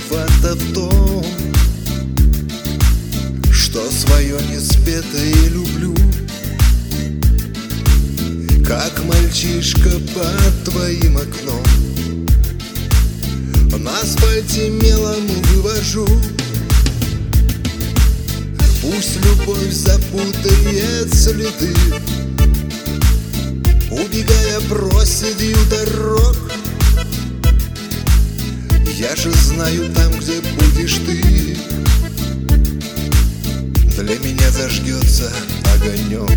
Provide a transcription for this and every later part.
виновата в том, что свое неспетое люблю, как мальчишка под твоим окном. На асфальте мелом вывожу. Пусть любовь запутает следы, убегая проседью дорог. Я же знаю, там, где будешь ты, для меня зажгется огонек.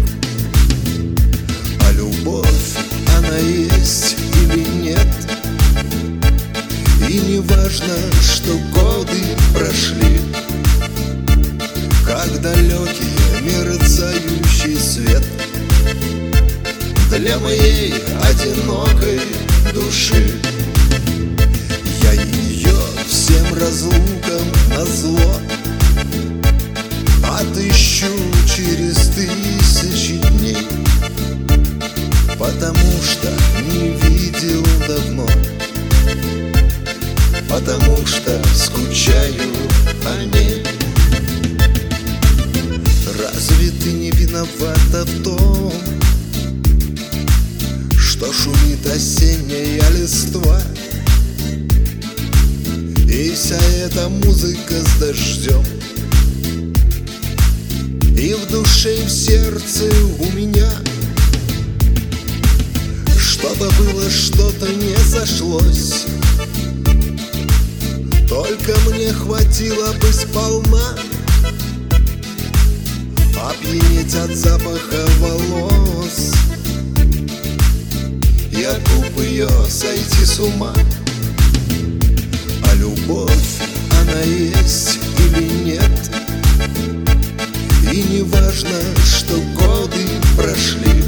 А любовь, она есть или нет, и не важно, что годы прошли, как далекий мерцающий свет для моей одинокой души. Я ее всем разлукам назло отыщу через 1000 дней, потому что не видел давно, потому что скучаю о ней. Разве ты не виновата в том, что шумит осенняя листва, и вся эта музыка с дождем, и в душе, и в сердце у меня, чтобы было что-то не сошлось, только мне хватило бы сполна опьянеть от запаха волос и от губ ее сойти с ума. А любовь, она есть или нет, и не важно, что годы прошли,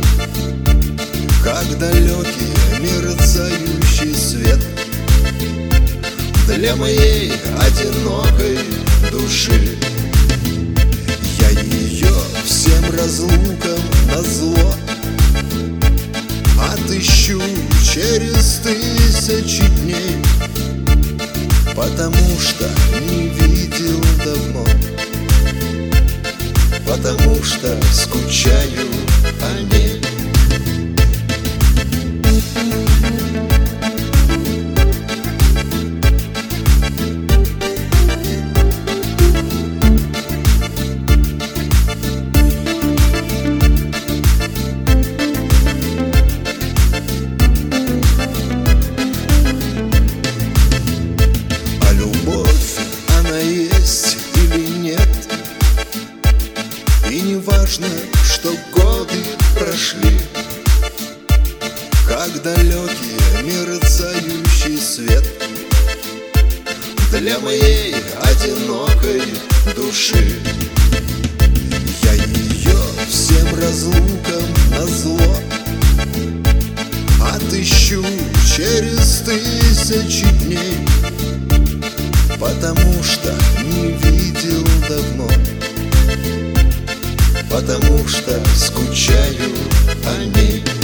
как далекий мерцающий свет для моей одинокой души. Я ее всем разлукам назло отыщу через 1000 дней, потому что не видел давно, потому что скучаю о ней. Есть или нет, и не важно, что годы прошли, как далекий мерцающий свет для моей одинокой души. Я ее всем разлукам назло отыщу через 1000 дней, потому что не видел давно, потому что скучаю о ней.